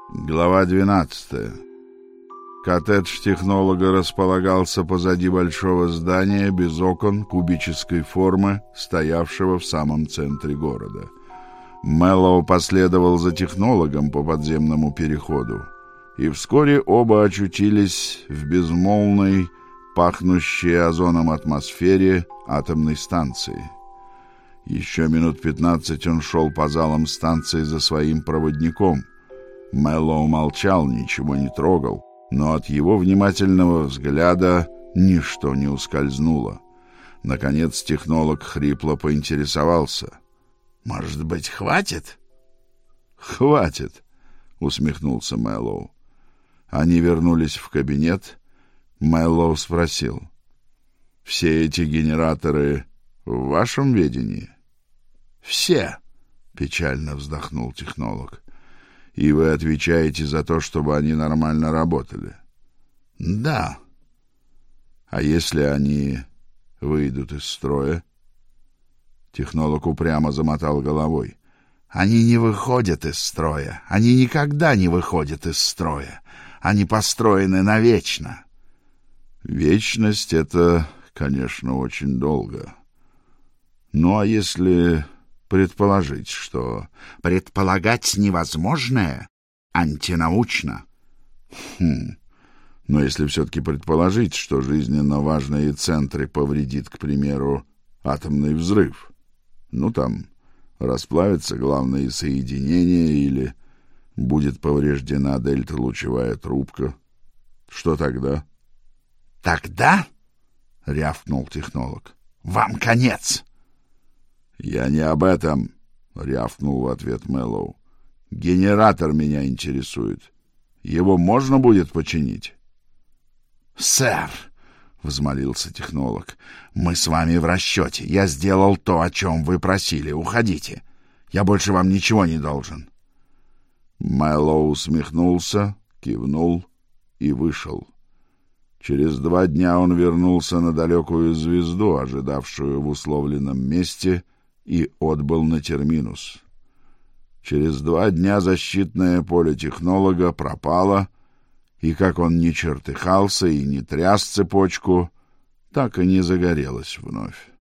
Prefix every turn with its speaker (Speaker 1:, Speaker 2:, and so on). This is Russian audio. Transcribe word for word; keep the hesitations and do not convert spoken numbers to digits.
Speaker 1: Глава двенадцатая. Коттедж технолога располагался позади большого здания без окон кубической формы, стоявшего в самом центре города. Мэллоу последовал за технологом по подземному переходу, и вскоре оба очутились в безмолвной, пахнущей озоном атмосфере атомной станции. Еще минут пятнадцать он шел по залам станции за своим проводником. Мэллоу молчал, ничего не трогал, но от его внимательного взгляда ничто не ускользнуло. Наконец технолог хрипло поинтересовался: «Может быть, хватит?» «Хватит», — усмехнулся Мэллоу. Они вернулись в кабинет. Мэллоу спросил: «Все эти генераторы в вашем ведении?» «Все», — печально вздохнул технолог. «И вы отвечаете за то, чтобы они нормально работали?» «Да». «А если они выйдут из строя?» Технолог упрямо замотал головой. «Они не выходят из строя. Они никогда не выходят из строя. Они построены навечно». «Вечность — это, конечно, очень долго. Ну, а если предположить, что...» «Предполагать невозможное антинаучно». «Хм... Но если все-таки предположить, что жизненно важные центры повредит, к примеру, атомный взрыв, ну, там, расплавятся главные соединения или будет повреждена дельта-лучевая трубка, что тогда?» «Тогда, — рявкнул технолог, — вам конец!» «Я не об этом, — рявкнул в ответ Мэллоу. — Генератор меня интересует. Его можно будет починить?» «Сэр, — взмолился технолог, — мы с вами в расчете. Я сделал то, о чем вы просили. Уходите. Я больше вам ничего не должен». Мэллоу усмехнулся, кивнул и вышел. Через два дня он вернулся на далекую звезду, ожидавшую в условленном месте, и отбыл на терминус. Через два дня защитное поле технолога пропало, и как он ни чертыхался и не тряс цепочку, так и не загорелось вновь.